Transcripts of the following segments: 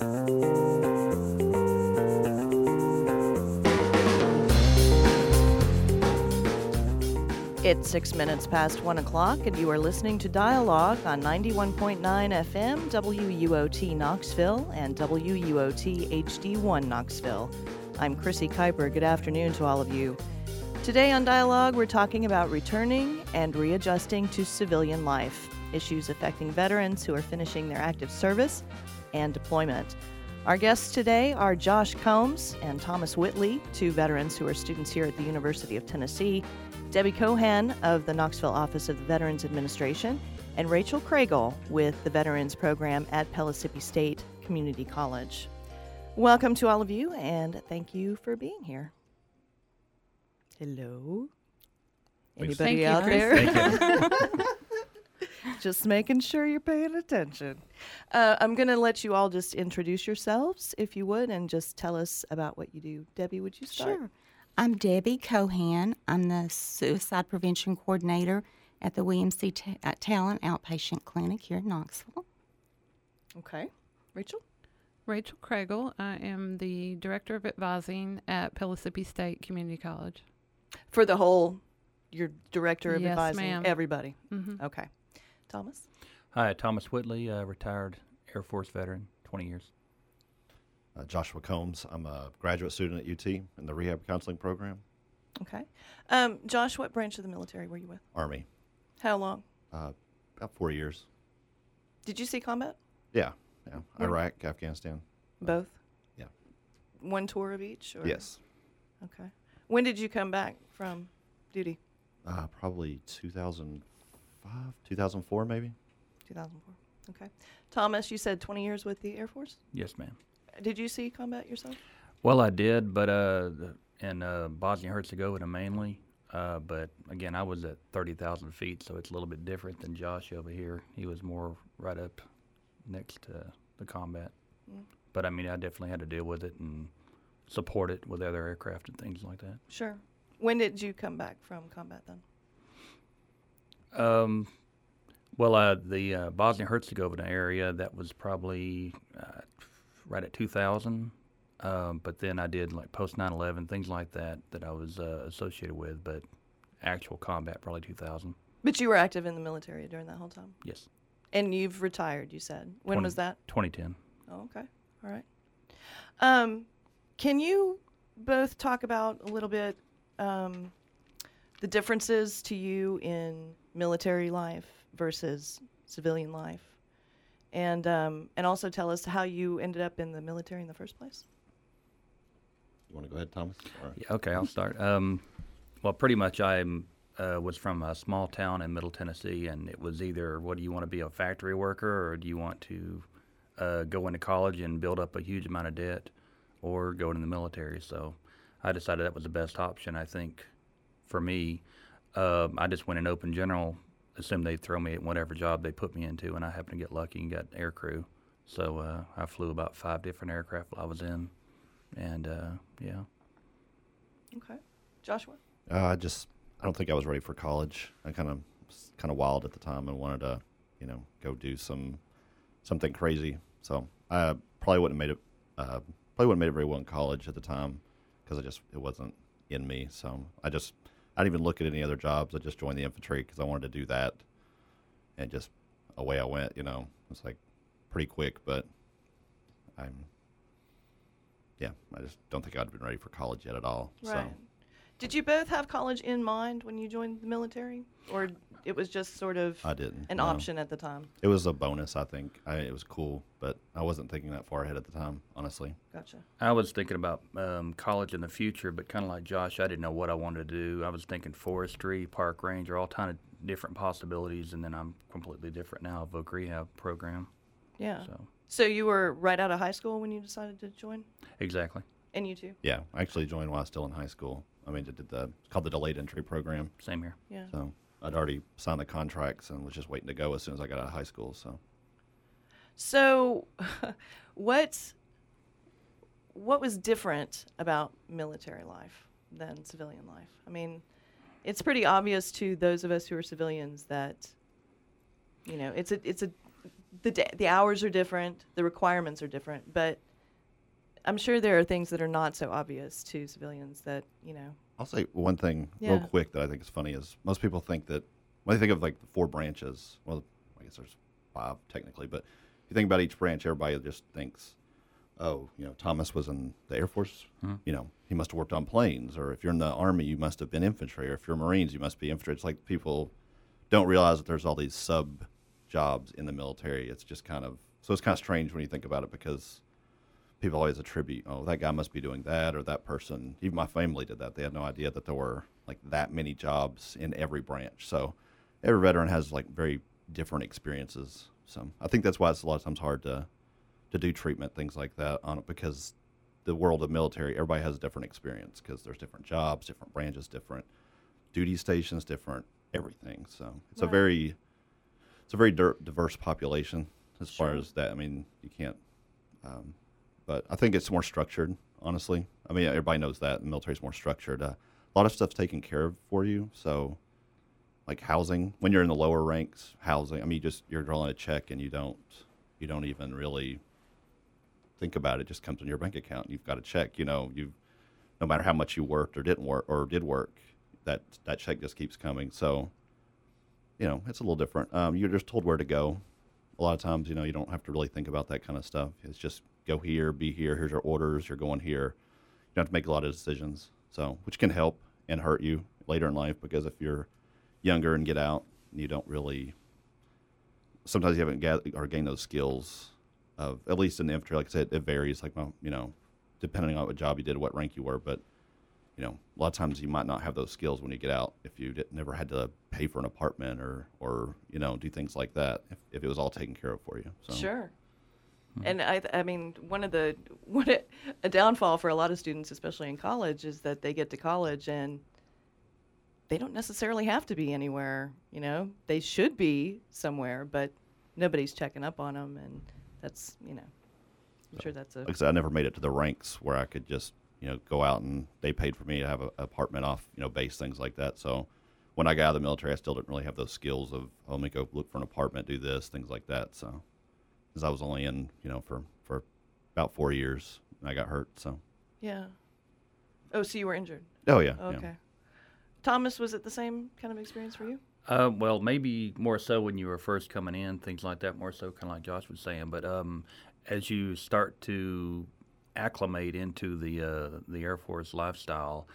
It's 6 minutes past 1 o'clock, and you are listening to Dialogue on 91.9 FM, WUOT Knoxville, and WUOT HD1 Knoxville. I'm Chrissy Kuiper. Good afternoon to all of you. Today on Dialogue, we're talking about returning and readjusting to civilian life, issues affecting veterans who are finishing their active service and deployment. Our guests today are Josh Combs and Thomas Whitley, two veterans who are students here at the University of Tennessee, Debbie Cohan of the Knoxville Office of the Veterans Administration, and Rachel Craigle with the Veterans Program at Pellissippi State Community College. Welcome to all of you, and thank you for being here. Hello? Anybody out there? Just making sure you're paying attention. I'm going to let you all just introduce yourselves, if you would, and just tell us about what you do. Debbie, would you start? Sure. I'm Debbie Cohan. I'm the Suicide Prevention Coordinator at the William C. Talent Outpatient Clinic here in Knoxville. Okay. Rachel? Rachel Craigle. I am the Director of Advising at Pellissippi State Community College. For the whole, you're Director of Yes, Advising ma'am. everybody? Mm-hmm. Okay. Thomas? Hi, Thomas Whitley, retired Air Force veteran, 20 years. Joshua Combs. I'm a graduate student at UT in the rehab counseling program. Okay. Josh, what branch of the military were you with? Army. How long? About 4 years. Did you see combat? Yeah. Where? Iraq, Afghanistan. Both? Yeah. One tour of each? Or? Yes. Okay. When did you come back from duty? Probably 2005, 2004 maybe. 2004. Okay. Thomas, you said 20 years with the Air Force? Yes, ma'am. Did you see combat yourself? Well, I did, but in Bosnia-Herzegovina mainly. But again, I was at 30,000 feet, so it's a little bit different than Josh over here. He was more right up next to the combat. Mm. But I mean, I definitely had to deal with it and support it with other aircraft and things like that. Sure. When did you come back from combat then? The Bosnia-Herzegovina area, that was probably right at 2000. But then I did like post 9/11, things like that I was associated with, but actual combat probably 2000. But you were active in the military during that whole time? Yes. And you've retired, you said. When was that? 2010. Oh, okay. All right. Can you both talk about a little bit the differences to you in military life versus civilian life? And also tell us how you ended up in the military in the first place? You want to go ahead, Thomas? Yeah, okay, I'll start. Well, pretty much I was from a small town in Middle Tennessee, and it was either, what do you want to be, a factory worker, or do you want to go into college and build up a huge amount of debt, or go into the military? So I decided that was the best option, I think, for me. I just went in open general, assumed they'd throw me at whatever job they put me into, and I happened to get lucky and got air crew. So I flew about 5 different aircraft while I was in, and yeah. Okay. Joshua? I don't think I was ready for college. I kind of wild at the time and wanted to, go do something crazy. So I probably wouldn't have made it very well in college at the time because it wasn't in me. So I didn't even look at any other jobs. I just joined the infantry because I wanted to do that, and just away I went. It's like pretty quick, but I just don't think I'd been ready for college yet at all. Right. So. Did you both have college in mind when you joined the military, or it was just sort of an option at the time? It was a bonus, I think. It was cool, but I wasn't thinking that far ahead at the time, honestly. Gotcha. I was thinking about college in the future, but kind of like Josh, I didn't know what I wanted to do. I was thinking forestry, park ranger, all kind of different possibilities, and then I'm completely different now, Voc Rehab program. Yeah. So you were right out of high school when you decided to join? Exactly. And you too? Yeah, I actually joined while I was still in high school. I mean, it's called the delayed entry program. Same here. Yeah. So I'd already signed the contracts and was just waiting to go as soon as I got out of high school. So what was different about military life than civilian life? I mean, it's pretty obvious to those of us who are civilians that, it's a the hours are different, the requirements are different, but I'm sure there are things that are not so obvious to civilians that, I'll say one thing Yeah. real quick that I think is funny is most people think that when they think of like the 4 branches, well, I guess there's 5 technically, but if you think about each branch, everybody just thinks, oh, Thomas was in the Air Force, he must have worked on planes, or if you're in the Army, you must have been infantry, or if you're Marines, you must be infantry. It's like people don't realize that there's all these sub jobs in the military. It's just so it's kind of strange when you think about it, because people always attribute, oh, that guy must be doing that, or that person. Even my family did that. They had no idea that there were like that many jobs in every branch. So every veteran has like very different experiences. So I think that's why it's a lot of times hard to do treatment, things like that on it, because the world of military, everybody has a different experience because there's different jobs, different branches, different duty stations, different everything. So it's a very diverse population as far as that. I mean, you can't, but I think it's more structured, honestly. I mean, everybody knows that the military is more structured. A lot of stuff's taken care of for you. So like housing, when you're in the lower ranks, housing, I mean, you're drawing a check and you don't even really think about it. It just comes in your bank account and you've got a check, no matter how much you worked or didn't work or did work, that check just keeps coming. So, it's a little different. You're just told where to go. A lot of times, you don't have to really think about that kind of stuff. It's just go here, be here, here's your orders, you're going here. You don't have to make a lot of decisions. So, which can help and hurt you later in life, because if you're younger and get out, you don't really, sometimes you haven't gained those skills of, at least in the infantry, like I said, it varies, like, depending on what job you did, what rank you were, but, a lot of times you might not have those skills when you get out if you never had to pay for an apartment or do things like that, if it was all taken care of for you. So. Sure. And I mean, a downfall for a lot of students, especially in college, is that they get to college and they don't necessarily have to be anywhere. They should be somewhere, but nobody's checking up on them, and that's I'm sure that's like I said, I never made it to the ranks where I could just go out and they paid for me to have an apartment off base, things like that. So when I got out of the military, I still didn't really have those skills of, let me go look for an apartment, do this, things like that. So. Because I was only in, for about 4 years, and I got hurt. So. Yeah. Oh, so you were injured? Oh yeah. Okay. Yeah. Thomas, was it the same kind of experience for you? Well, maybe more so when you were first coming in, things like that. More so, kind of like Josh was saying. But as you start to acclimate into the Air Force lifestyle,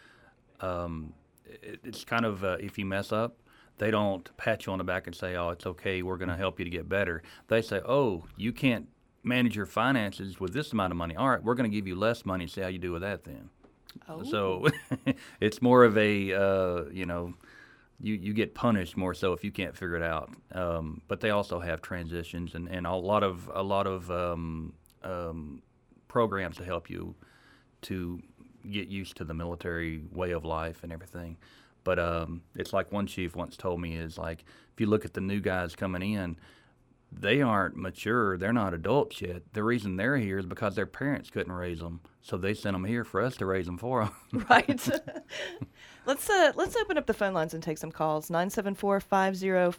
it's kind of if you mess up, they don't pat you on the back and say, oh, it's okay, we're going to help you to get better. They say, oh, you can't manage your finances with this amount of money. All right, we're going to give you less money and see how you do with that then. Oh. So it's more of a, you get punished more so if you can't figure it out. But they also have transitions and a lot of programs to help you to get used to the military way of life and everything. But it's like one chief once told me is like, if you look at the new guys coming in, they aren't mature. They're not adults yet. The reason they're here is because their parents couldn't raise them, so they sent them here for us to raise them for them. Right. Let's open up the phone lines and take some calls. 974-5050,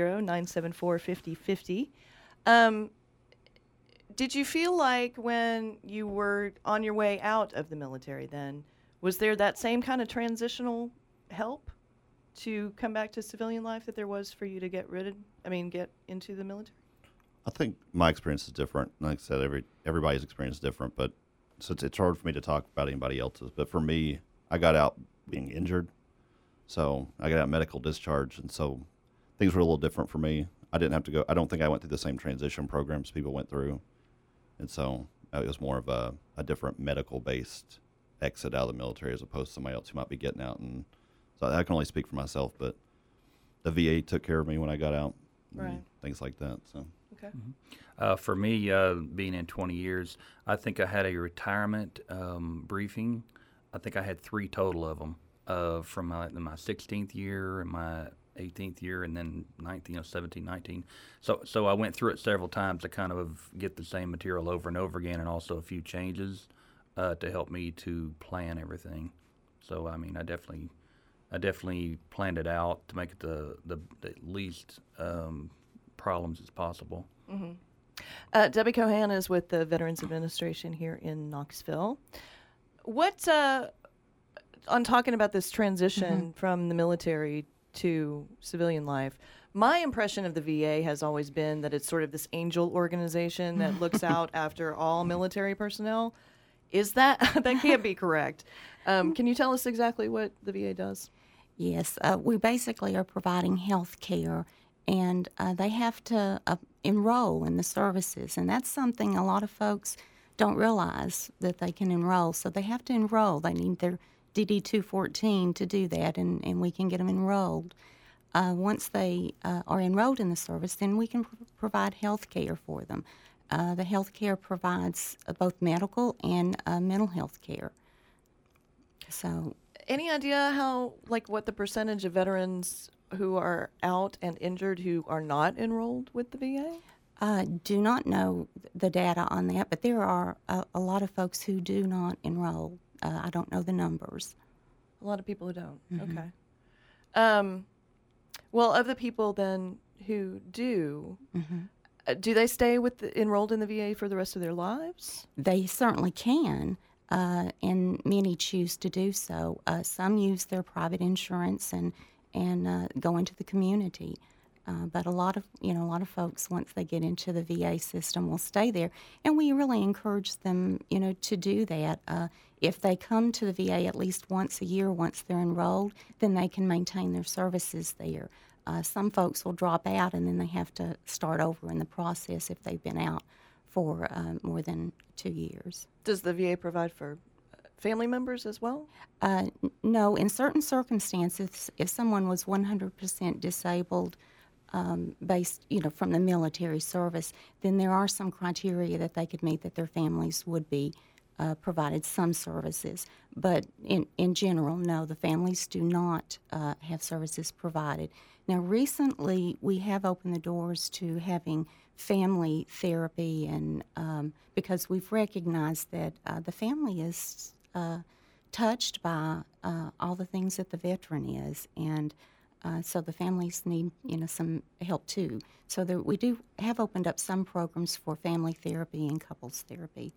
974-5050. Did you feel like when you were on your way out of the military then, was there that same kind of transitional help to come back to civilian life that there was for you to get into the military? I think my experience is different. Like I said, everybody's experience is different, but so it's hard for me to talk about anybody else's. But for me, I got out being injured, so I got out medical discharge, and so things were a little different for me. I didn't have to go. I don't think I went through the same transition programs people went through, and so it was more of a different medical-based exit out of the military as opposed to somebody else who might be getting out. And so I can only speak for myself, but the VA took care of me when I got out, right? Things like that. So. Okay. Mm-hmm. For me, being in 20 years, I think I had a retirement briefing. I think I had 3 total of them from my 16th year and my 18th year, and then 19, 17, 19. So I went through it several times to kind of get the same material over and over again, and also a few changes to help me to plan everything. So I mean, I definitely planned it out to make it the least problems as possible. Mm-hmm. Debbie Cohan is with the Veterans Administration here in Knoxville. What, on talking about this transition from the military to civilian life, my impression of the VA has always been that it's sort of this angel organization that looks out after all military personnel. Is that can't be correct? Can you tell us exactly what the VA does? Yes, we basically are providing health care, and they have to enroll in the services, and that's something a lot of folks don't realize that they can enroll. So they have to enroll. They need their DD-214 to do that, and we can get them enrolled. Once they are enrolled in the service, then we can provide health care for them. The health care provides both medical and mental health care. So, any idea how, what the percentage of veterans who are out and injured who are not enrolled with the VA? Do not know the data on that, but there are a lot of folks who do not enroll. I don't know the numbers. A lot of people who don't. Okay. Well, of the people then who do, do they stay enrolled in the VA for the rest of their lives? They certainly can, and many choose to do so. Some use their private insurance and go into the community. But a lot of folks, once they get into the VA system, will stay there, and we really encourage them, to do that. If they come to the VA at least once a year, once they're enrolled, then they can maintain their services there. Some folks will drop out, and then they have to start over in the process if they've been out for more than 2 years. Does the VA provide for family members as well? No. In certain circumstances, if someone was 100% disabled, based, from the military service, then there are some criteria that they could meet that their families would be provided some services. But in general, no, the families do not have services provided. Now, recently, we have opened the doors to having family therapy, and because we've recognized that the family is touched by all the things that the veteran is, and so the families need, some help too. So we do have opened up some programs for family therapy and couples therapy.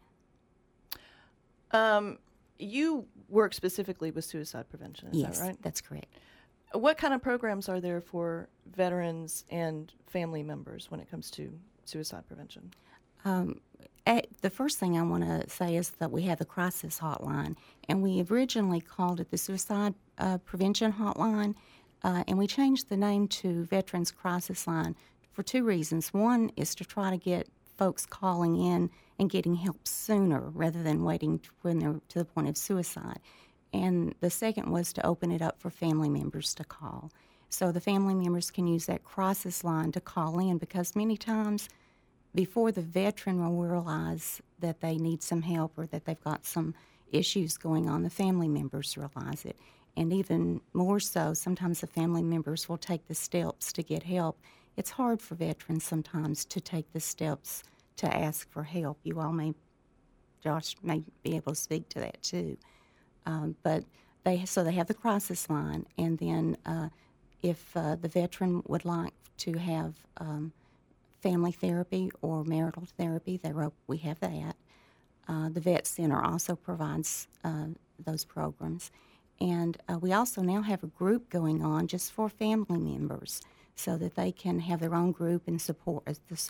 You work specifically with suicide prevention, is yes, that right? That's correct. What kind of programs are there for veterans and family members when it comes to suicide prevention? The first thing I want to say is that we have a crisis hotline, and we originally called it the Suicide Prevention Hotline. And we changed the name to Veterans Crisis Line for two reasons. One is to try to get folks calling in and getting help sooner rather than waiting when they're to the point of suicide. And the second was to open it up for family members to call. So the family members can use that crisis line to call in, because many times before the veteran will realize that they need some help or that they've got some issues going on, the family members realize it. And even more so, sometimes the family members will take the steps to get help. It's hard for veterans sometimes to take the steps to ask for help. You all Josh may be able to speak to that too. But they have the crisis line, and then if the veteran would like to have family therapy or marital therapy, we have that. The Vet Center also provides those programs. And we also now have a group going on just for family members so that they can have their own group and support.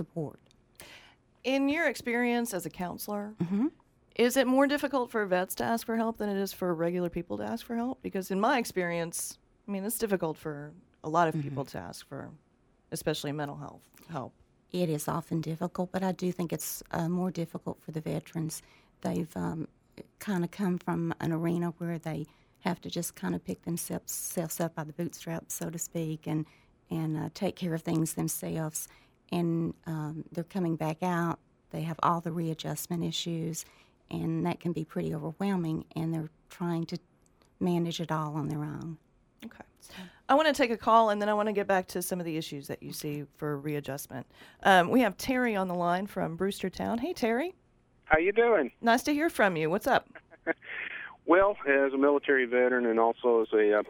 In your experience as a counselor, is it more difficult for vets to ask for help than it is for regular people to ask for help? Because in my experience, it's difficult for a lot of people to ask for, especially mental health help. It is often difficult, but I do think it's more difficult for the veterans. They've kind of come from an arena where they have to just kind of pick themselves up by the bootstraps, so to speak, and take care of things themselves. And they're coming back out. They have all the readjustment issues, and that can be pretty overwhelming, and they're trying to manage it all on their own. Okay. I want to take a call, and then I want to get back to some of the issues that you see for readjustment. We have Terry on the line from Brewstertown. Hey, Terry. How you doing? Nice to hear from you. What's up? Well, as a military veteran and also as an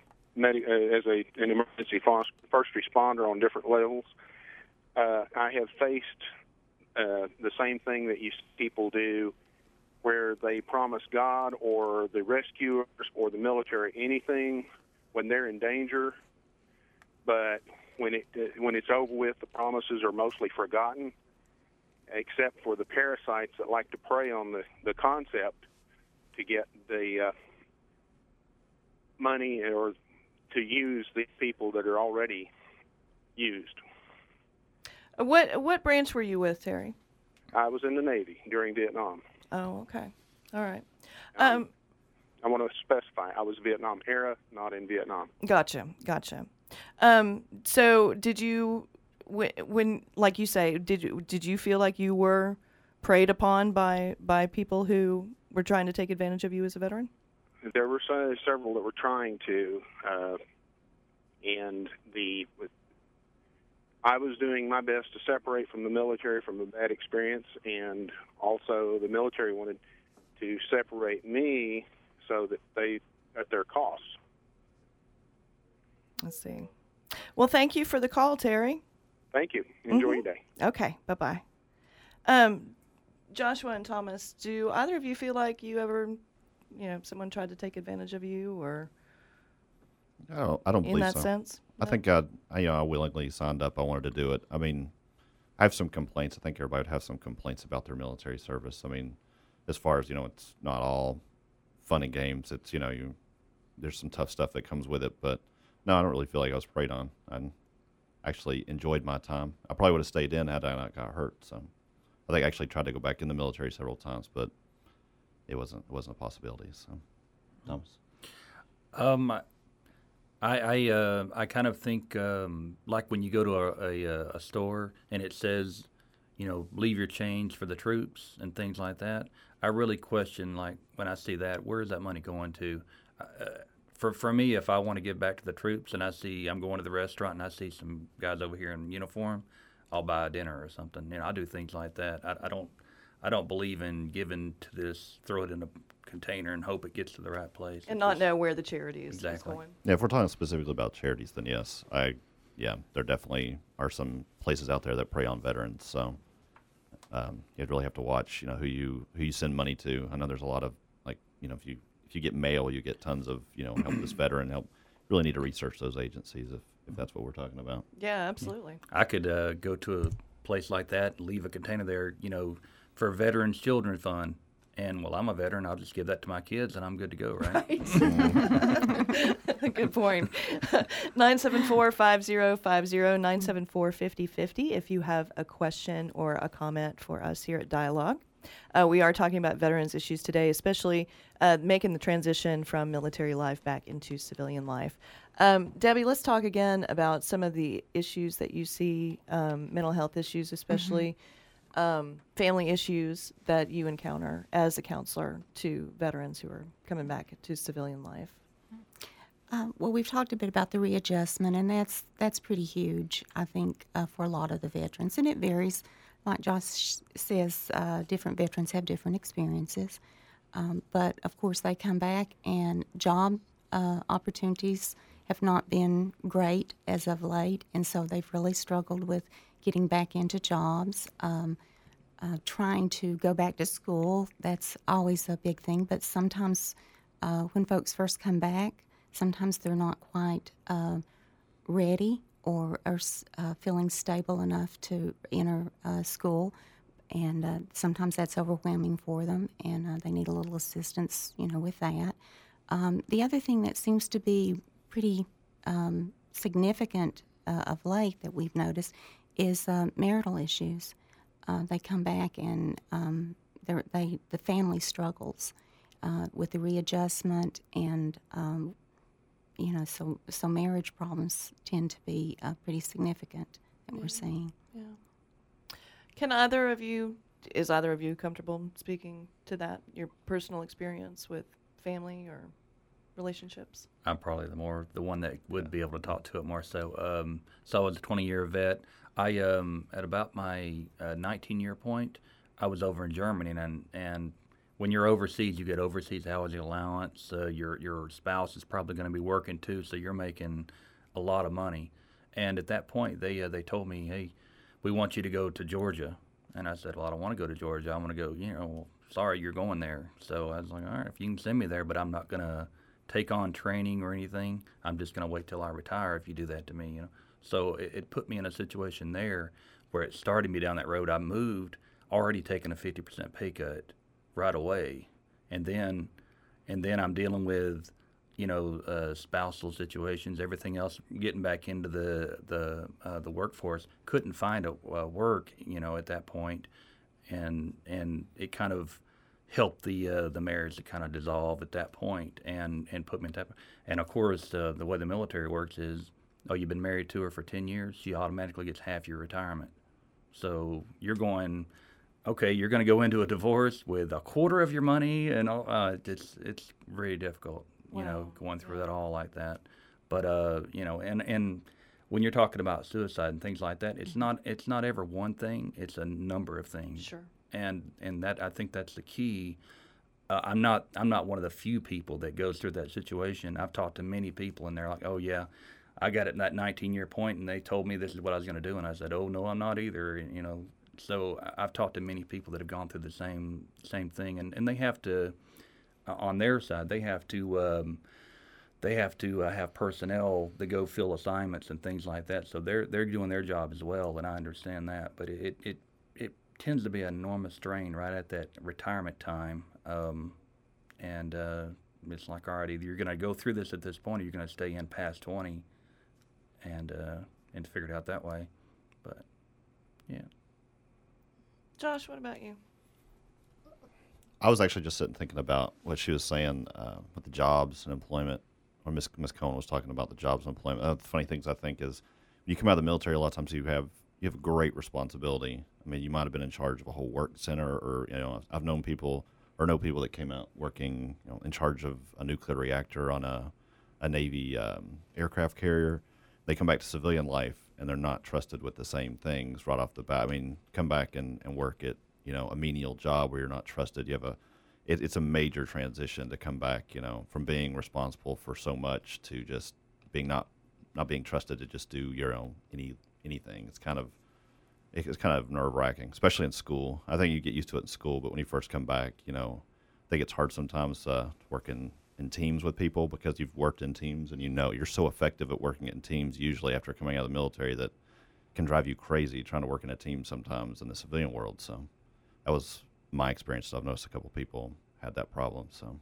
emergency first responder on different levels, I have faced the same thing that you see people do, where they promise God or the rescuers or the military anything when they're in danger, but when it's over with, the promises are mostly forgotten, except for the parasites that like to prey on the concept to get the money or to use the people that are already used. What branch were you with, Terry? I was in the Navy during Vietnam. Oh, okay. All right. I want to specify, I was Vietnam era, not in Vietnam. Gotcha. So did you, when like you say, did you feel like you were preyed upon by people who were trying to take advantage of you as a veteran? There were several that were trying to, and I was doing my best to separate from the military from a bad experience, and also the military wanted to separate me so that they at their cost. Let's see. Well, thank you for the call, Terry. Thank you. Enjoy your day. Okay. Bye-bye. Joshua and Thomas, do either of you feel like you ever, someone tried to take advantage of you, or I don't believe in that so. sense? I think I willingly signed up. I wanted to do it. I mean, I have some complaints. I think everybody would have some complaints about their military service. I mean, as far as, it's not all fun and games. It's, there's some tough stuff that comes with it. But, no, I don't really feel like I was preyed on. I actually enjoyed my time. I probably would have stayed in had I not got hurt. So I think I actually tried to go back in the military several times, but it wasn't a possibility. So, Thomas? I kind of think like when you go to a store and it says, leave your change for the troops and things like that. I really question, like, when I see that, where is that money going to? For me, if I want to give back to the troops and I'm going to the restaurant and I see some guys over here in uniform, I'll buy a dinner or something. I do things like that. I don't believe in giving to this, throw it in a container and hope it gets to the right place. And not know where the charity is Exactly. going. Yeah, if we're talking specifically about charities, then yes, there definitely are some places out there that prey on veterans. So you'd really have to watch, who you send money to. I know there's a lot of, like, if you get mail, you get tons of, help this veteran help. You really need to research those agencies if that's what we're talking about. Yeah, absolutely. I could go to a place like that, leave a container there, for Veterans Children's Fund. And, I'm a veteran, I'll just give that to my kids, and I'm good to go, right? Good point. 974-5050, 974-5050 if you have a question or a comment for us here at Dialogue. We are talking about veterans issues today, especially making the transition from military life back into civilian life. Debbie, let's talk again about some of the issues that you see, mental health issues especially. Family issues that you encounter as a counselor to veterans who are coming back to civilian life. Well, we've talked a bit about the readjustment, and that's pretty huge, I think, for a lot of the veterans. And it varies. Like Josh says, different veterans have different experiences. But, of course, they come back, and job opportunities have not been great as of late, and so they've really struggled with getting back into jobs, trying to go back to school. That's always a big thing. But sometimes when folks first come back, sometimes they're not quite ready or feeling stable enough to enter school. And sometimes that's overwhelming for them, and they need a little assistance, with that. The other thing that seems to be pretty significant of late that we've noticed is marital issues. They come back and the family struggles with the readjustment, and so marriage problems tend to be pretty significant that we're seeing. Yeah. Is either of you comfortable speaking to that, your personal experience with family or relationships? I'm probably the one that would be able to talk to it more so. So I was a 20-year vet. I at about my 19-year point, I was over in Germany, and when you're overseas, you get overseas housing allowance. Your spouse is probably going to be working too, so you're making a lot of money. And at that point, they told me, hey, we want you to go to Georgia. And I said, well, I don't want to go to Georgia. I want to go, well, sorry, you're going there. So I was like, all right, if you can send me there, but I'm not going to take on training or anything. I'm just going to wait till I retire if you do that to me. So it put me in a situation there where it started me down that road. I moved already taking a 50% pay cut right away. And then I'm dealing with, spousal situations, everything else, getting back into the workforce. Couldn't find a work, at that point, and it kind of helped the marriage to kind of dissolve at that point, and put me in that. And of course, the way the military works is, you've been married to her for 10 years, she automatically gets half your retirement. So you're going, okay, you're going to go into a divorce with a quarter of your money, and it's very difficult. Wow. Going through that all like that. But and when you're talking about suicide and things like that, it's not ever one thing. It's a number of things. Sure. And that, I think that's the key. I'm not one of the few people that goes through that situation. I've talked to many people, and they're like, oh yeah, I got it in that 19-year point, and they told me this is what I was going to do, and I said, oh no, I'm not either. So I've talked to many people that have gone through the same thing, and they have to. On their side, they have to have personnel that go fill assignments and things like that. So they're doing their job as well, and I understand that. But it tends to be an enormous strain right at that retirement time, and it's like, all right, either you're going to go through this at this point, or you're going to stay in past 20, and figure it out that way. But yeah. Josh, what about you? I was actually just sitting thinking about what she was saying with the jobs and employment, or Miss Cohen was talking about the jobs and employment. The funny things I think is, when you come out of the military, a lot of times you have great responsibility. I mean, you might have been in charge of a whole work center, or I've known people or know people that came out working in charge of a nuclear reactor on a Navy aircraft carrier. They come back to civilian life and they're not trusted with the same things right off the bat. I mean, come back and work at a menial job where you're not trusted. It's a major transition to come back, from being responsible for so much to just being not being trusted to just do your own anything. It's kind of nerve-wracking, especially in school. I think you get used to it in school, but when you first come back, I think it's hard sometimes working in teams with people, because you've worked in teams and you're so effective at working in teams usually after coming out of the military that can drive you crazy trying to work in a team sometimes in the civilian world. So that was my experience. So I've noticed a couple people had that problem. So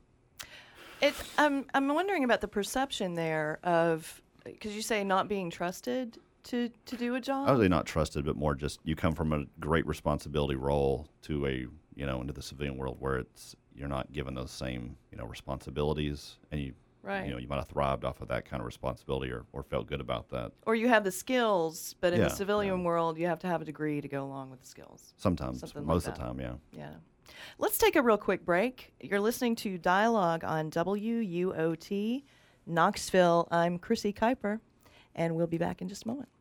I'm wondering about the perception there of, because you say not being trusted to do a job. I was really not trusted, but more just you come from a great responsibility role to into the civilian world where you're not given those same responsibilities, and you might have thrived off of that kind of responsibility or felt good about that. Or you have the skills, but in the Yeah, civilian yeah. world, you have to have a degree to go along with the skills. Sometimes, Something like most of that. the time, yeah. Yeah. Let's take a real quick break. You're listening to Dialogue on WUOT Knoxville. I'm Chrissy Kuiper, and we'll be back in just a moment.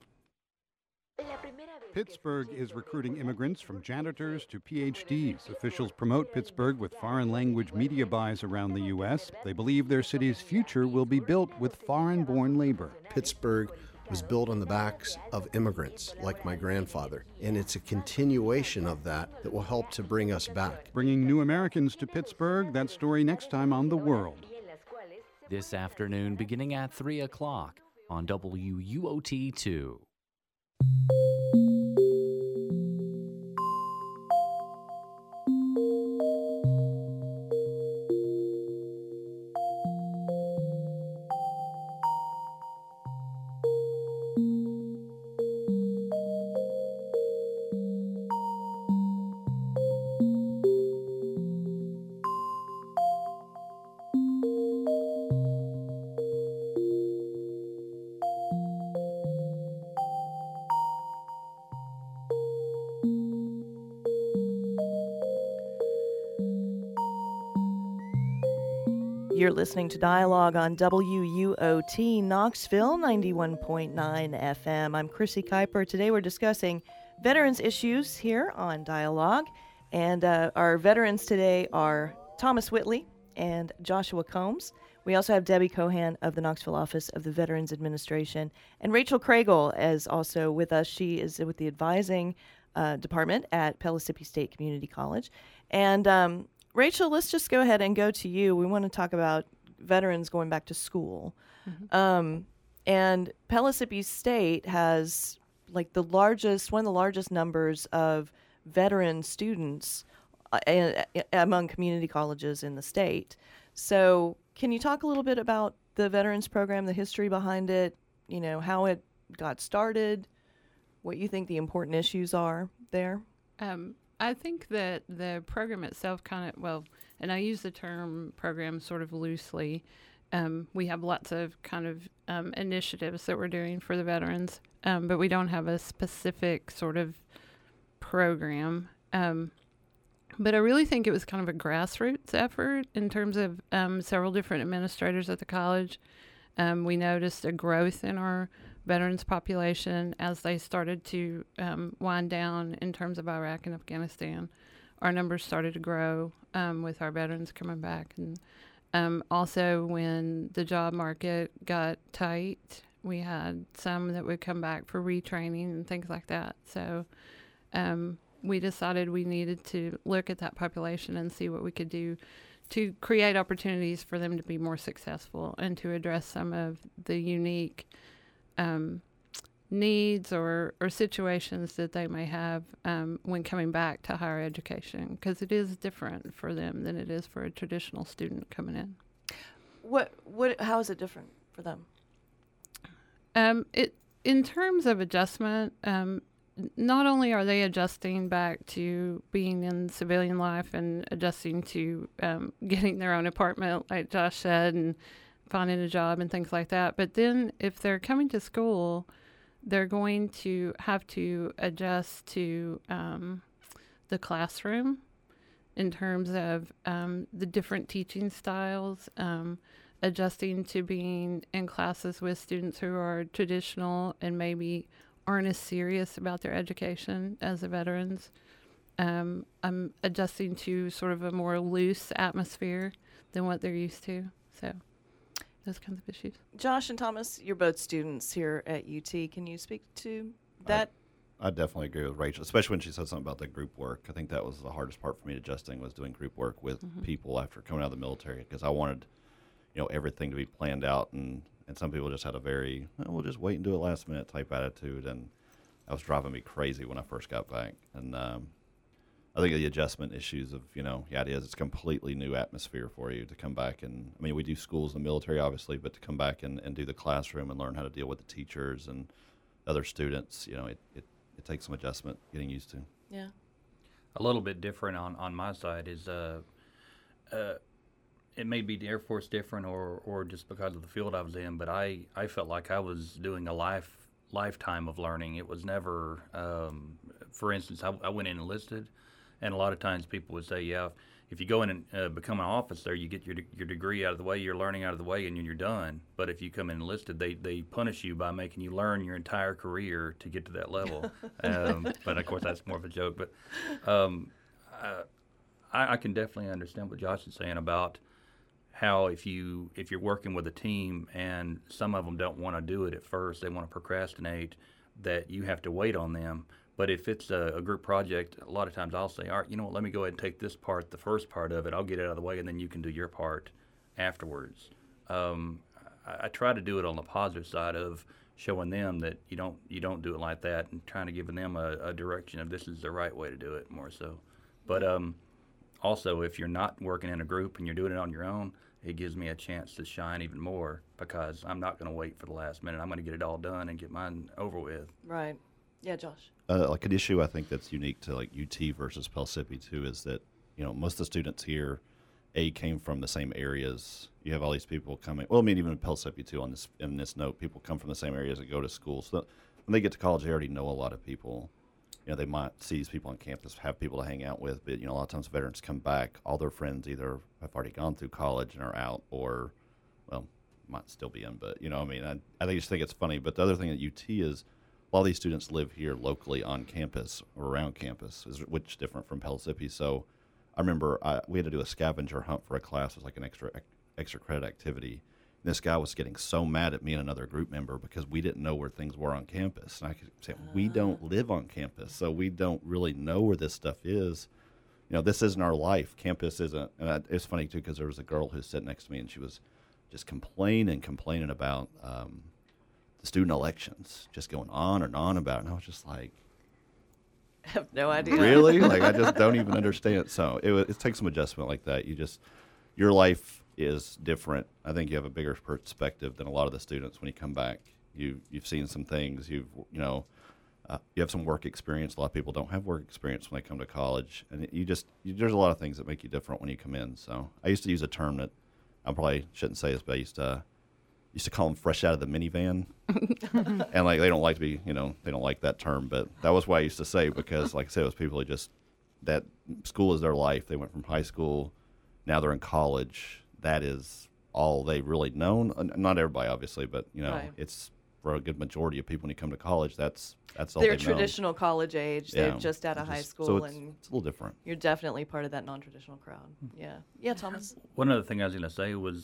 Pittsburgh is recruiting immigrants from janitors to PhDs. Officials promote Pittsburgh with foreign language media buys around the U.S. They believe their city's future will be built with foreign-born labor. Pittsburgh was built on the backs of immigrants like my grandfather, and it's a continuation of that will help to bring us back. Bringing new Americans to Pittsburgh, that story next time on The World. This afternoon beginning at 3 o'clock on WUOT2. You're listening to Dialogue on WUOT Knoxville 91.9 FM. I'm Chrissy Kuiper. Today we're discussing veterans issues here on Dialogue. And our veterans today are Thomas Whitley and Joshua Combs. We also have Debbie Cohan of the Knoxville Office of the Veterans Administration. And Rachel Craigle is also with us. She is with the advising department at Pellissippi State Community College. And Rachel, let's just go ahead and go to you. We want to talk about veterans going back to school. And Pellissippi State has like one of the largest numbers of veteran students among community colleges in the state. So can you talk a little bit about the veterans program, the history behind it, how it got started, what you think the important issues are there? I think that the program itself and I use the term program sort of loosely. We have lots of kind of initiatives that we're doing for the veterans, but we don't have a specific sort of program. But I really think it was kind of a grassroots effort in terms of several different administrators at the college. We noticed a growth in our veterans population as they started to wind down in terms of Iraq and Afghanistan. Our numbers started to grow with our veterans coming back. And also when the job market got tight, we had some that would come back for retraining and things like that. So we decided we needed to look at that population and see what we could do to create opportunities for them to be more successful and to address some of the unique needs or situations that they may have when coming back to higher education, because it is different for them than it is for a traditional student coming in. How is it different for them? In terms of adjustment, not only are they adjusting back to being in civilian life and adjusting to getting their own apartment, like Josh said, and finding a job and things like that, but then if they're coming to school, they're going to have to adjust to the classroom in terms of the different teaching styles, adjusting to being in classes with students who are traditional and maybe aren't as serious about their education as the veterans. I'm adjusting to sort of a more loose atmosphere than what they're used to. So those kinds of issues. Josh and Thomas, you're both students here at UT. Can you speak to that? I definitely agree with Rachel, especially when she said something about the group work. I think that was the hardest part for me adjusting, was doing group work with people after coming out of the military, because I wanted, everything to be planned out, and some people just had a very, we'll just wait and do it last minute type attitude, and that was driving me crazy when I first got back. And I think the adjustment issues of, it is, it's a completely new atmosphere for you to come back. And I mean, we do schools in the military, obviously, but to come back and do the classroom and learn how to deal with the teachers and other students, it takes some adjustment getting used to. Yeah. A little bit different on my side is it may be the Air Force different or just because of the field I was in, but I felt like I was doing a lifetime of learning. It was never, for instance, I went in enlisted, and a lot of times people would say, yeah, if you go in and become an officer, you get your degree out of the way, your learning out of the way, and you're done. But if you come in enlisted, they punish you by making you learn your entire career to get to that level. But of course, that's more of a joke. But I can definitely understand what Josh is saying about how if you're working with a team and some of them don't want to do it at first, they want to procrastinate, that you have to wait on them. But if it's a group project, a lot of times I'll say, all right, you know what, let me go ahead and take this part, the first part of it, I'll get it out of the way, and then you can do your part afterwards. I try to do it on the positive side of showing them that you don't do it like that, and trying to give them a direction of this is the right way to do it more so. But also, if you're not working in a group and you're doing it on your own, it gives me a chance to shine even more, because I'm not going to wait for the last minute. I'm going to get it all done and get mine over with. Right. Yeah, Josh. Like an issue I think that's unique to like UT versus Pellissippi too is that most of the students here, came from the same areas. You have all these people coming. Well, I mean even in Pellissippi too. In this note, people come from the same areas that go to school. So when they get to college, they already know a lot of people. They might see these people on campus, have people to hang out with, but a lot of times veterans come back, all their friends either have already gone through college and are out, or might still be in. But I just think it's funny. But the other thing at UT is, a lot of these students live here locally on campus or around campus, which is different from Pellissippi. So I remember we had to do a scavenger hunt for a class. It was like an extra credit activity. This guy was getting so mad at me and another group member because we didn't know where things were on campus. And I could say, we don't live on campus, so we don't really know where this stuff is. This isn't our life. Campus isn't. And it's funny, too, because there was a girl who sat next to me, and she was just complaining about the student elections, just going on and on about it. And I was just like, I have no idea. really? Like, I just don't even understand. So it takes some adjustment like that. Your life is different. I think you have a bigger perspective than a lot of the students when you come back. You've seen some things. You have some work experience. A lot of people don't have work experience when they come to college, and there's a lot of things that make you different when you come in. So I used to use a term that I probably shouldn't say this, but I used to call them fresh out of the minivan, and like they don't like to be, they don't like that term, but that was what I used to say because, like I said, it was people who that school is their life. They went from high school, now they're in college. That is all they've really known. Not everybody, obviously, but Right. It's for a good majority of people when you come to college. That's all They're they've known. traditional college age. Yeah. They're just out of high school, so and it's a little different. you're definitely part of that non-traditional crowd. Yeah, Thomas. One other thing I was going to say was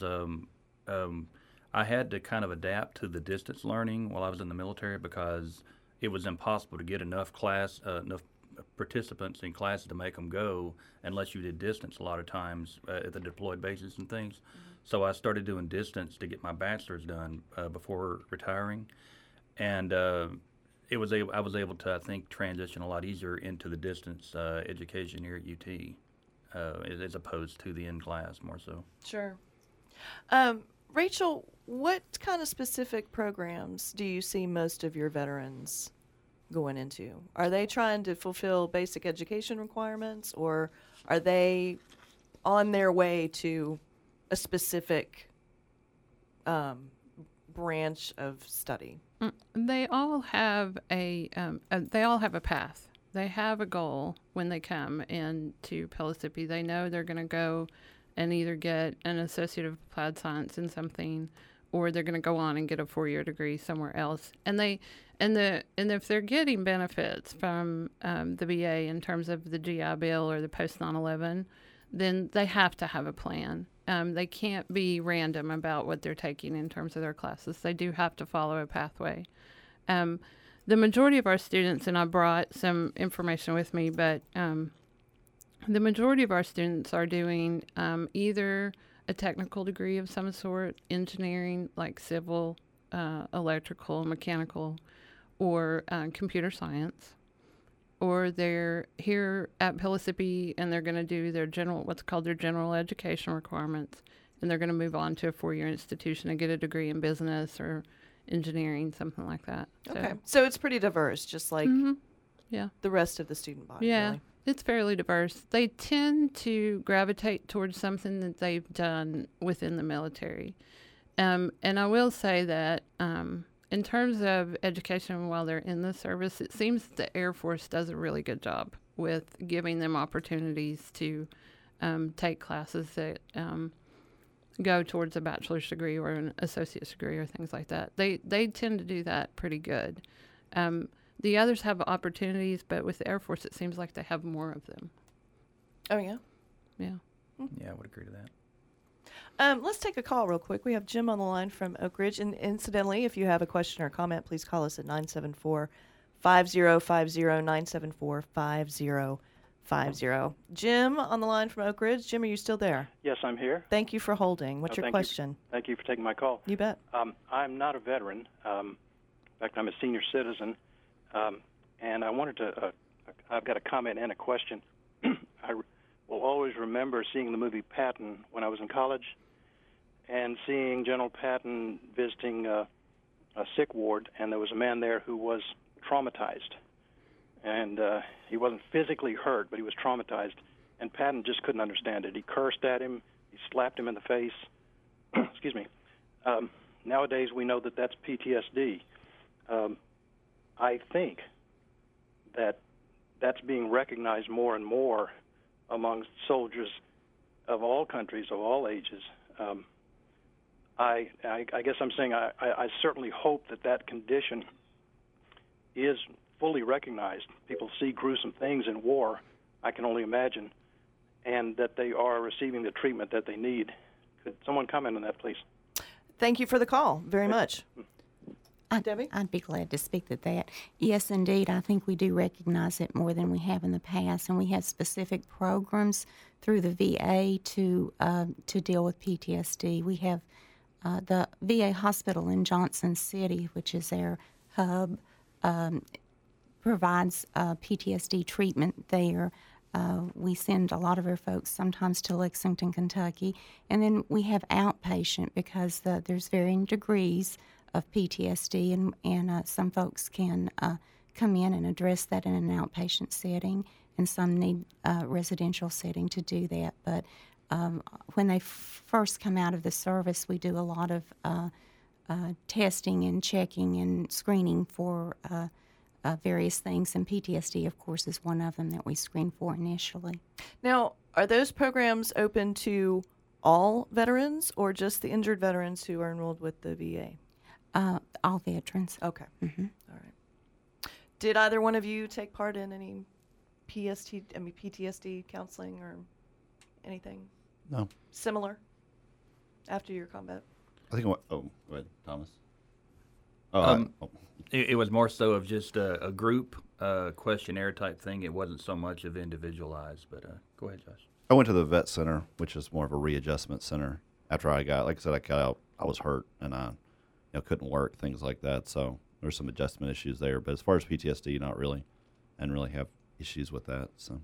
I had to kind of adapt to the distance learning while I was in the military because it was impossible to get enough participants in classes to make them go unless you did distance a lot of times at the deployed bases and things. Mm-hmm. So I started doing distance to get my bachelor's done before retiring, and I was able to, I think, transition a lot easier into the distance education here at UT as opposed to the in-class more so. Sure. Rachel, what kind of specific programs do you see most of your veterans going into? Are they trying to fulfill basic education requirements, or are they on their way to a specific branch of study? They all have a path. They have a goal when they come into Pellissippi. They know they're going to go and either get an Associate of Applied Science in something, or they're going to go on and get a 4-year degree somewhere else. And if they're getting benefits from the VA in terms of the GI Bill or the post 9/11, then they have to have a plan. They can't be random about what they're taking in terms of their classes. They do have to follow a pathway. The majority of our students, and I brought some information with me, but the majority of our students are doing either a technical degree of some sort, engineering like civil, electrical, mechanical, or computer science, or they're here at Pellissippi and they're going to do their what's called their general education requirements, and they're going to move on to a 4-year institution and get a degree in business or engineering, something like that. Okay, so it's pretty diverse, just like yeah, the rest of the student body. yeah. Really. It's fairly diverse. They tend to gravitate towards something that they've done within the military. And I will say that in terms of education while they're in the service, it seems the Air Force does a really good job with giving them opportunities to take classes that go towards a bachelor's degree or an associate's degree or things like that. They tend to do that pretty good. The others have opportunities, but with the Air Force, it seems like they have more of them. Oh, yeah? Yeah. Yeah, I would agree to that. Let's take a call real quick. We have Jim on the line from Oak Ridge. And incidentally, if you have a question or comment, please call us at 974-5050, 974-5050. Jim on the line from Oak Ridge. Jim, are you still there? Yes, I'm here. Thank you for holding. What's your question? Thank you for taking my call. You bet. I'm not a veteran. In fact, I'm a senior citizen. And I wanted to, I've got a comment and a question. I will always remember seeing the movie Patton when I was in college and seeing General Patton visiting a sick ward, and there was a man there who was traumatized. And he wasn't physically hurt, but he was traumatized. And Patton just couldn't understand it. He cursed at him. He slapped him in the face. Excuse me. Nowadays, we know that that's PTSD. I think that that's being recognized more and more among soldiers of all countries, of all ages. I guess I'm saying I certainly hope that condition is fully recognized. People see gruesome things in war, I can only imagine, and that they are receiving the treatment that they need. Could someone comment on that, please? Thank you for the call very much. Debbie? I'd be glad to speak to that. Yes, indeed. I think we do recognize it more than we have in the past, and we have specific programs through the VA to deal with PTSD. We have the VA hospital in Johnson City, which is our hub, provides PTSD treatment there. We send a lot of our folks sometimes to Lexington, Kentucky, and then we have outpatient because there's varying degrees of PTSD, and some folks can come in and address that in an outpatient setting, and some need residential setting to do that. But when they first come out of the service, we do a lot of testing and checking and screening for various things, and PTSD, of course, is one of them that we screen for initially. Now, are those programs open to all veterans or just the injured veterans who are enrolled with the VA? All veterans. Okay. Mm-hmm. All right. Did either one of you take part in any PTSD counseling or anything No. similar after your combat? I think. Go ahead, Thomas. It was more so of just a group questionnaire type thing. It wasn't so much of individualized, but go ahead, Josh. I went to the vet center, which is more of a readjustment center. After I got out, I was hurt and I couldn't work, things like that. So there were some adjustment issues there. But as far as PTSD, not really. I didn't really have issues with that. So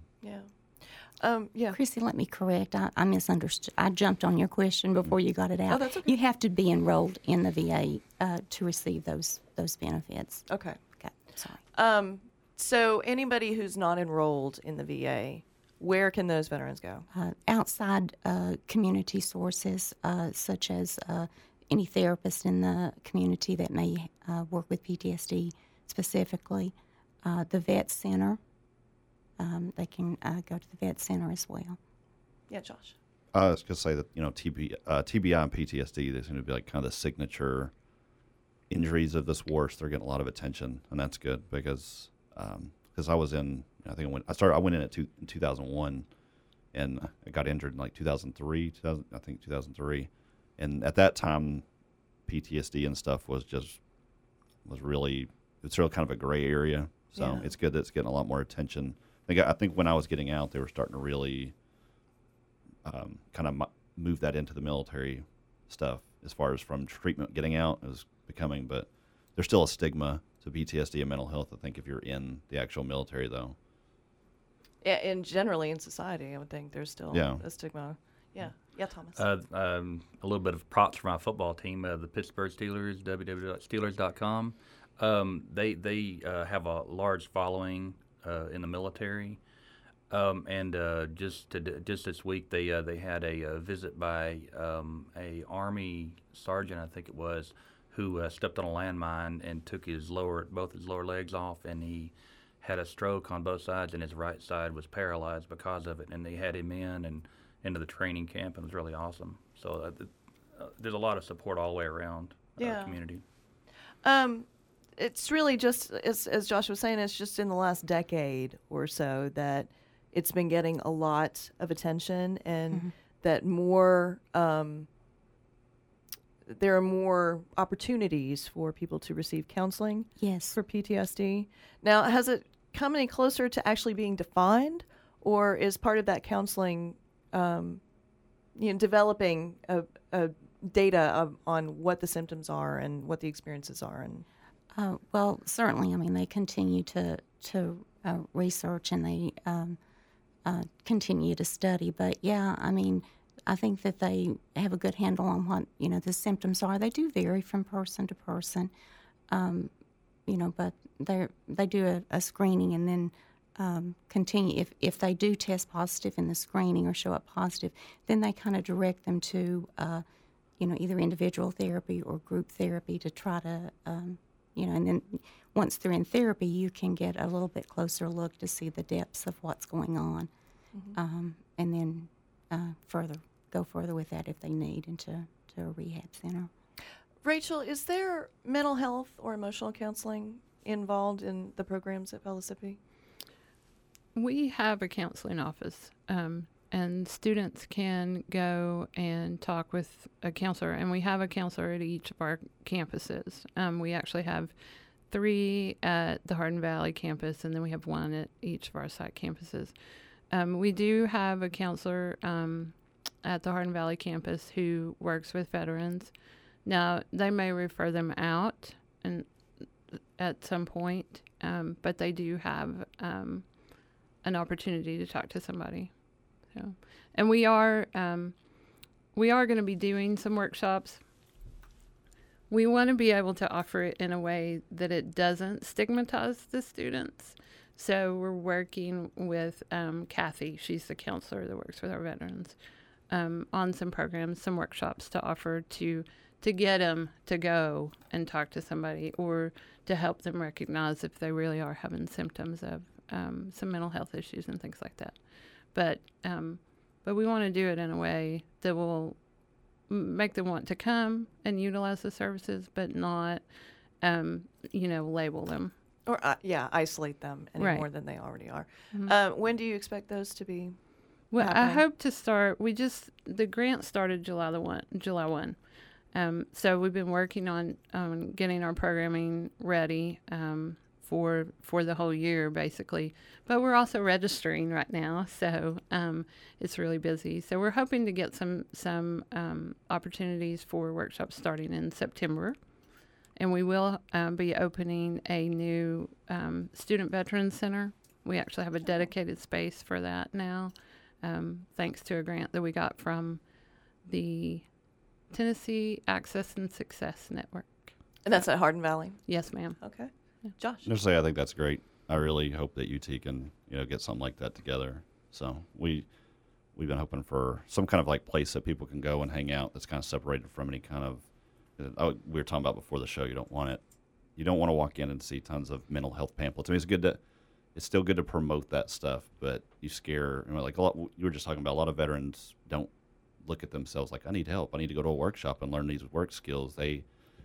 Yeah. Chrissy, let me correct. I misunderstood. I jumped on your question before you got it out. Oh, that's okay. You have to be enrolled in the VA to receive those benefits. Okay. Okay, sorry. So anybody who's not enrolled in the VA, where can those veterans go? Outside community sources, such as any therapist in the community that may work with PTSD specifically, the vet center. They can go to the vet center as well. Yeah, Josh. I was going to say that TBI and PTSD, they seem to be like kind of the signature injuries of this war. So they're getting a lot of attention, and that's good because I was in. I went in in 2001, and I got injured in like 2003. 2003, and at that time, PTSD and stuff was really kind of a gray area. So Yeah. it's good that it's getting a lot more attention. I think when I was getting out, they were starting to really kind of move that into the military stuff as far as from treatment getting out is becoming. But there's still a stigma to PTSD and mental health, I think, if you're in the actual military, though. Yeah, and generally in society, I would think there's still a stigma. Yeah. Yeah, Thomas. A little bit of props for my football team, the Pittsburgh Steelers, www.steelers.com. They have a large following in the military, and just this week they had a visit by a Army sergeant, I think it was, who stepped on a landmine and took both his lower legs off, and he had a stroke on both sides, and his right side was paralyzed because of it. And they had him in and into the training camp, and it was really awesome. So there's a lot of support all the way around the community. It's really just, as Josh was saying, it's just in the last decade or so that it's been getting a lot of attention, and that there are more opportunities for people to receive counseling for PTSD. Now, has it come any closer to actually being defined, or is part of that counseling developing a data on what the symptoms are and what the experiences are? And well, certainly. I mean, they continue to research, and they continue to study. But yeah, I mean, I think that they have a good handle on what the symptoms are. They do vary from person to person, but they do a screening and then continue. If they do test positive in the screening or show up positive, then they kind of direct them to either individual therapy or group therapy to try to. And then once they're in therapy, you can get a little bit closer look to see the depths of what's going on, and then go further with that if they need into a rehab center. Rachel, is there mental health or emotional counseling involved in the programs at Pellissippi? We have a counseling office. and students can go and talk with a counselor, and we have a counselor at each of our campuses. We actually have 3 at the Hardin Valley campus, and then we have 1 at each of our site campuses. We do have a counselor at the Hardin Valley campus who works with veterans. Now, they may refer them out and at some point, but they do have an opportunity to talk to somebody. So, and we are going to be doing some workshops. We want to be able to offer it in a way that it doesn't stigmatize the students. So we're working with Kathy. She's the counselor that works with our veterans on some programs, some workshops to offer to get them to go and talk to somebody, or to help them recognize if they really are having symptoms of some mental health issues and things like that. But we want to do it in a way that will make them want to come and utilize the services, but not, label them. Or, isolate them any Right. more than they already are. Mm-hmm. When do you expect those to be Well, I happening? hope to start. The grant started July 1. So we've been working on getting our programming ready for the whole year, basically. But we're also registering right now, so it's really busy. So we're hoping to get some opportunities for workshops starting in September. And we will be opening a new Student Veterans Center. We actually have a dedicated space for that now, thanks to a grant that we got from the Tennessee Access and Success Network. And that's at Hardin Valley? Yes, ma'am. Okay. Josh? Just say I think that's great. I really hope that UT can get something like that together. So we've been hoping for some kind of like place that people can go and hang out that's kind of separated from any kind of. We were talking about before the show. You don't want to walk in and see tons of mental health pamphlets. I mean, it's still good to promote that stuff, but you were just talking about a lot of veterans don't look at themselves like, I need help. I need to go to a workshop and learn these work skills. They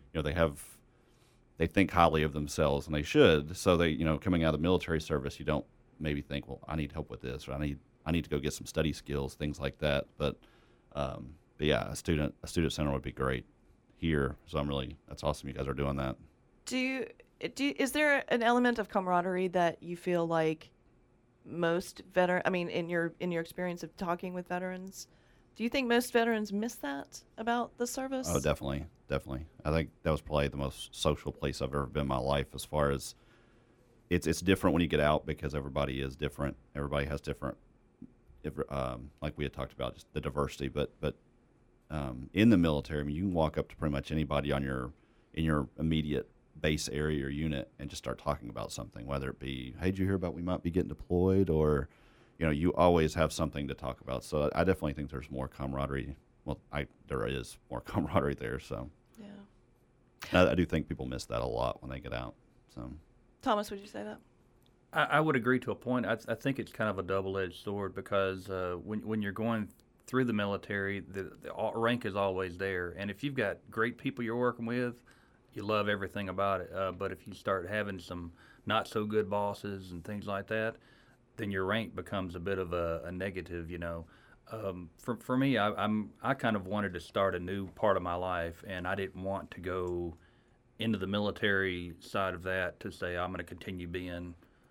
think highly of themselves, and they should. So they, coming out of the military service, you don't maybe think, well, I need help with this, or I need to go get some study skills, things like that. But yeah, a student center would be great here. So that's awesome. You guys are doing that. Is there an element of camaraderie that you feel like most in your experience of talking with veterans, do you think most veterans miss that about the service? Oh, definitely. I think that was probably the most social place I've ever been in my life, as far as it's different when you get out, because everybody is different. Everybody has different, like we had talked about, just the diversity. But in the military, I mean, you can walk up to pretty much anybody in your immediate base area or unit and just start talking about something, whether it be, hey, did you hear about we might be getting deployed, or you always have something to talk about. So I definitely think there's more camaraderie. Well, there is more camaraderie there. So yeah, I do think people miss that a lot when they get out. So, Thomas, would you say that? I would agree to a point. I think it's kind of a double-edged sword, because when you're going through the military, the rank is always there, and if you've got great people you're working with, you love everything about it. But if you start having some not so good bosses and things like that, then your rank becomes a bit of a negative, For me, I kind of wanted to start a new part of my life, and I didn't want to go into the military side of that to say I'm going to continue being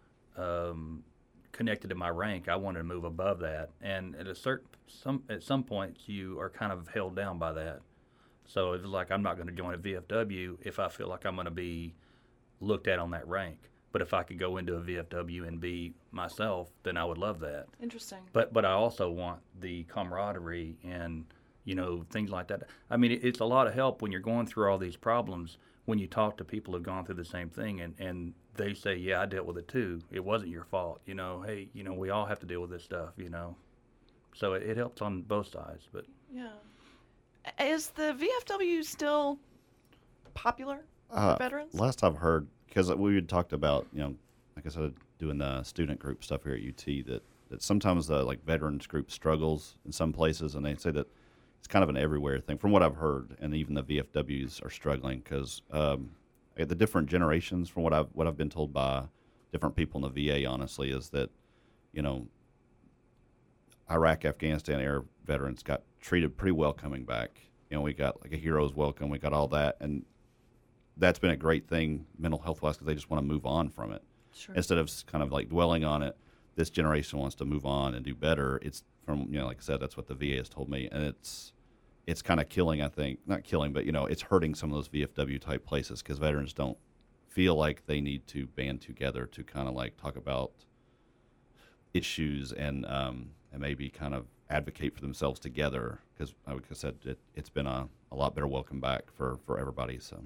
connected to my rank. I wanted to move above that, and at some points you are kind of held down by that. So it was like, I'm not going to join a VFW if I feel like I'm going to be looked at on that rank. But if I could go into a VFW and be myself, then I would love that. Interesting. But I also want the camaraderie and, things like that. I mean, it's a lot of help when you're going through all these problems, when you talk to people who've gone through the same thing and they say, yeah, I dealt with it too. It wasn't your fault. Hey, we all have to deal with this stuff, So it helps on both sides. But yeah. Is the VFW still popular for veterans? Last I've heard, because we had talked about, like I said, doing the student group stuff here at UT, that sometimes the veterans group struggles in some places, and they say that it's kind of an everywhere thing, from what I've heard, and even the VFWs are struggling because the different generations, from what I've been told by different people in the VA, honestly, is that Iraq, Afghanistan air veterans got treated pretty well coming back. We got like a hero's welcome. We got all that, and that's been a great thing mental health-wise because they just want to move on from it. Sure. Instead of kind of like dwelling on it, this generation wants to move on and do better. It's from, like I said, that's what the VA has told me, and it's kind of killing, I think. Not killing, but, it's hurting some of those VFW-type places because veterans don't feel like they need to band together to kind of like talk about issues and maybe kind of advocate for themselves together because, like I said, it's been a lot better welcome back for everybody. So,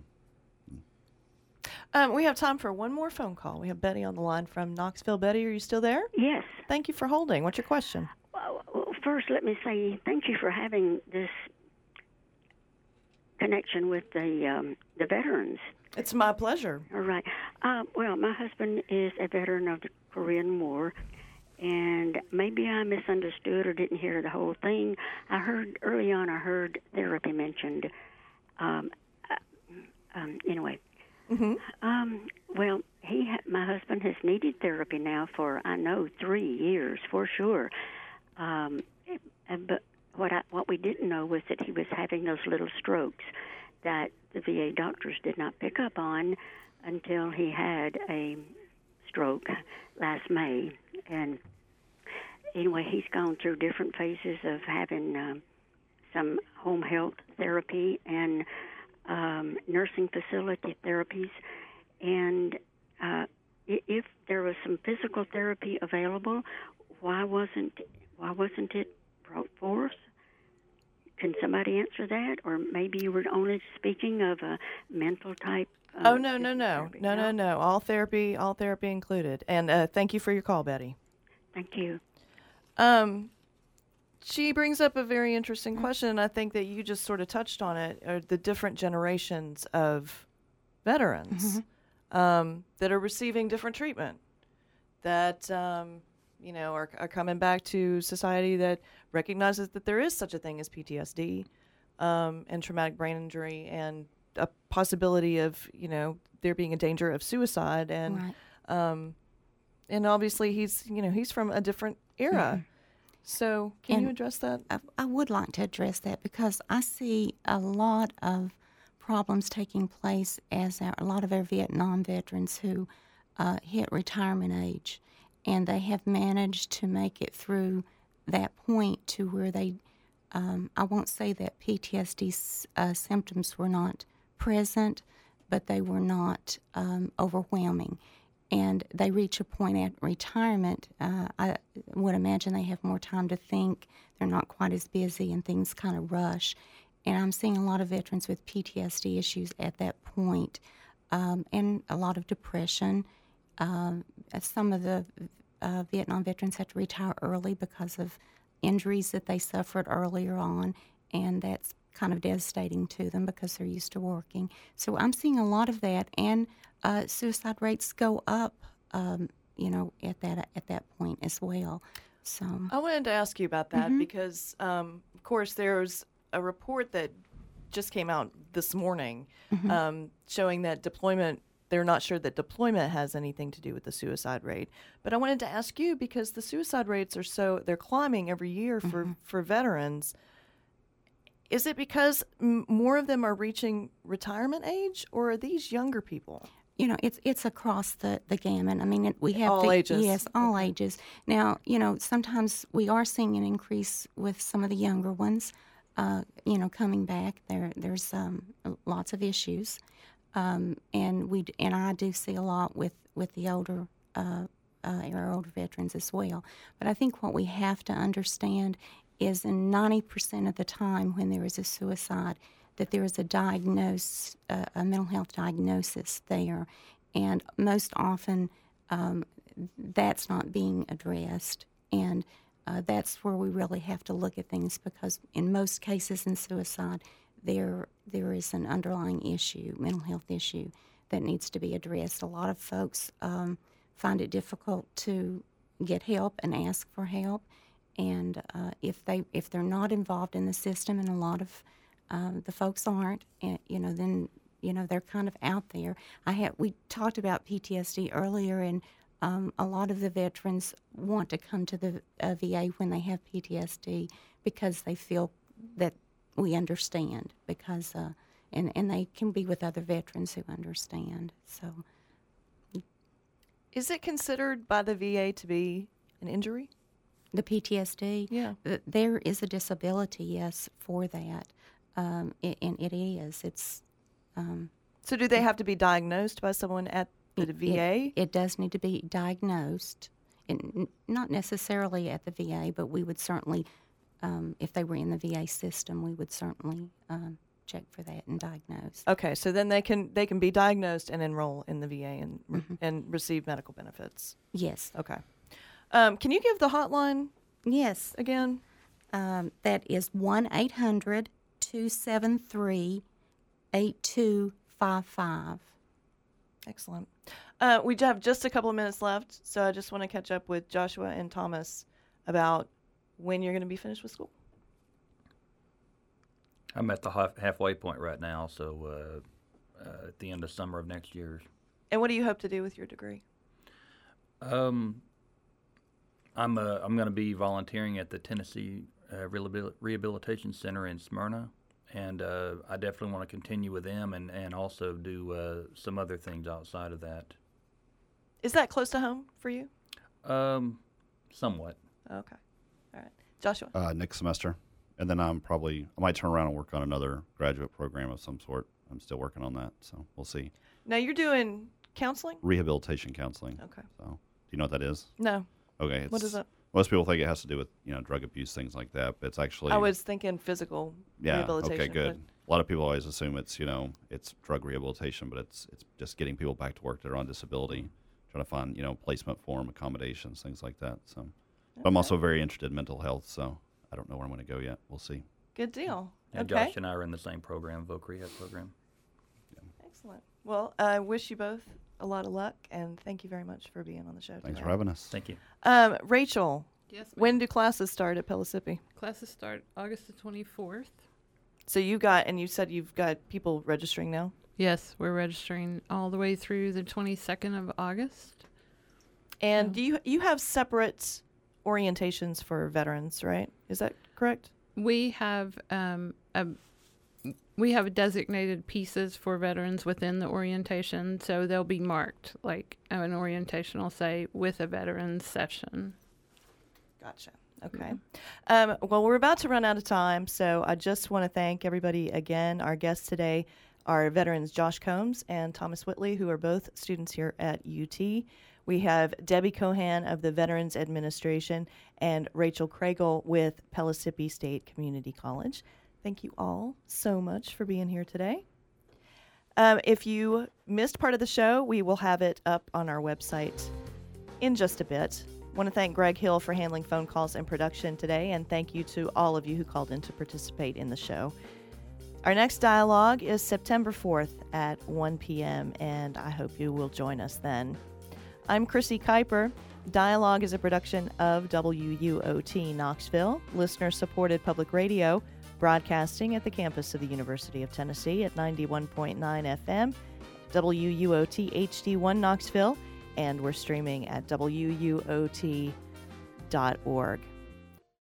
we have time for one more phone call. We have Betty on the line from Knoxville. Betty, are you still there? Yes. Thank you for holding. What's your question? Well, first, let me say thank you for having this connection with the veterans. It's my pleasure. All right. Well, my husband is a veteran of the Korean War, and maybe I misunderstood or didn't hear the whole thing. Early on, I heard therapy mentioned. Anyway. Mm-hmm. Well, my husband has needed therapy now for, I know, 3 years for sure. But what we didn't know was that he was having those little strokes that the VA doctors did not pick up on until he had a stroke last May. And anyway, he's gone through different phases of having some home health therapy and nursing facility therapies. And if there was some physical therapy available, why wasn't it brought forth? Can somebody answer that? Or maybe you were only speaking of a mental type. No. All therapy included. And thank you for your call, Betty. Thank you. She brings up a very interesting question, and I think that you just sort of touched on it, are the different generations of veterans that are receiving different treatment, that are coming back to society that recognizes that there is such a thing as PTSD and traumatic brain injury, and a possibility of there being a danger of suicide, and and obviously he's from a different era. So can you address that? I would like to address that because I see a lot of problems taking place as a lot of our Vietnam veterans who hit retirement age, and they have managed to make it through that point to where they, I won't say that PTSD symptoms were not present, but they were not overwhelming. And they reach a point at retirement, I would imagine they have more time to think, they're not quite as busy, and things kind of rush. And I'm seeing a lot of veterans with PTSD issues at that point, and a lot of depression. Some of the Vietnam veterans had to retire early because of injuries that they suffered earlier on, and that's kind of devastating to them because they're used to working. So I'm seeing a lot of that, and suicide rates go up, at that point as well. So I wanted to ask you about that because, of course, there's a report that just came out this morning showing that deployment. They're not sure that deployment has anything to do with the suicide rate. But I wanted to ask you, because the suicide rates they're climbing every year for veterans. Is it because more of them are reaching retirement age, or are these younger people? It's across the gamut. I mean, we have all ages. Yes, all ages. Now, sometimes we are seeing an increase with some of the younger ones, coming back. There's lots of issues, and I do see a lot with the older our older veterans as well. But I think what we have to understand is, in 90% of the time when there is a suicide, that there is a mental health diagnosis there, and most often that's not being addressed, and that's where we really have to look at things, because in most cases in suicide, there is an underlying issue, mental health issue, that needs to be addressed. A lot of folks find it difficult to get help and ask for help, and if they're not involved in the system, and a lot of the folks aren't, then they're kind of out there. We talked about PTSD earlier, and A lot of the veterans want to come to the VA when they have PTSD because they feel that we understand, because and they can be with other veterans who understand. So, Is it considered by the VA to be an injury? the PTSD, Yeah. There is a disability, yes, for that, and it is. It's So do they have to be diagnosed by someone at the VA? It does need to be diagnosed, not necessarily at the VA, but we would certainly, if they were in the VA system, we would certainly check for that and diagnose. Okay, so then they can be diagnosed and enroll in the VA and receive medical benefits. Yes. Okay. Can you give the hotline Yes. again? That is 1-800-273-8255. Excellent. We have just a couple of minutes left, so I just want to catch up with Joshua and Thomas about when you're going to be finished with school. I'm at the halfway point right now, so at the end of summer of next year. And what do you hope to do with your degree? I'm going to be volunteering at the Tennessee Rehabilitation Center in Smyrna, and I definitely want to continue with them and also do some other things outside of that. Is that close to home for you? Somewhat. Okay. All right. Joshua? Next semester. And then I might turn around and work on another graduate program of some sort. I'm still working on that, so we'll see. Now you're doing counseling? Rehabilitation counseling. Okay. So, do you know what that is? No. Okay. What is it? Most people think it has to do with, drug abuse, things like that, but it's actually... I was thinking physical rehabilitation. Okay, good. A lot of people always assume it's, it's drug rehabilitation, but it's just getting people back to work that are on disability, trying to find, placement for them, accommodations, things like that. So, but I'm also very interested in mental health, so I don't know where I'm going to go yet. We'll see. Good deal. And Okay. Josh and I are in the same program, Voc Rehab program. Excellent. Well, I wish you both a lot of luck, and thank you very much for being on the show today. Thanks for having us. Thank you. Rachel, Yes, ma'am. when do classes start at Pellissippi? Classes start August the 24th. So you said you've got people registering now? Yes, we're registering all the way through the 22nd of August. And do you have separate orientations for veterans, right? Is that correct? We have designated pieces for veterans within the orientation, so they'll be marked, like an orientation will say, with a veterans session. Gotcha. Okay. Well, we're about to run out of time, so I just want to thank everybody again. Our guests today are veterans Josh Combs and Thomas Whitley, who are both students here at UT. We have Debbie Cohan of the Veterans Administration and Rachel Craigle with Pellissippi State Community College. Thank you all so much for being here today. If you missed part of the show, we will have it up on our website in just a bit. I want to thank Greg Hill for handling phone calls and production today, and thank you to all of you who called in to participate in the show. Our next dialogue is September 4th at 1 p.m., and I hope you will join us then. I'm Chrissy Kuiper. Dialogue is a production of WUOT Knoxville, listener-supported public radio, broadcasting at the campus of the University of Tennessee at 91.9 FM, WUOT HD1 Knoxville, and we're streaming at WUOT.org.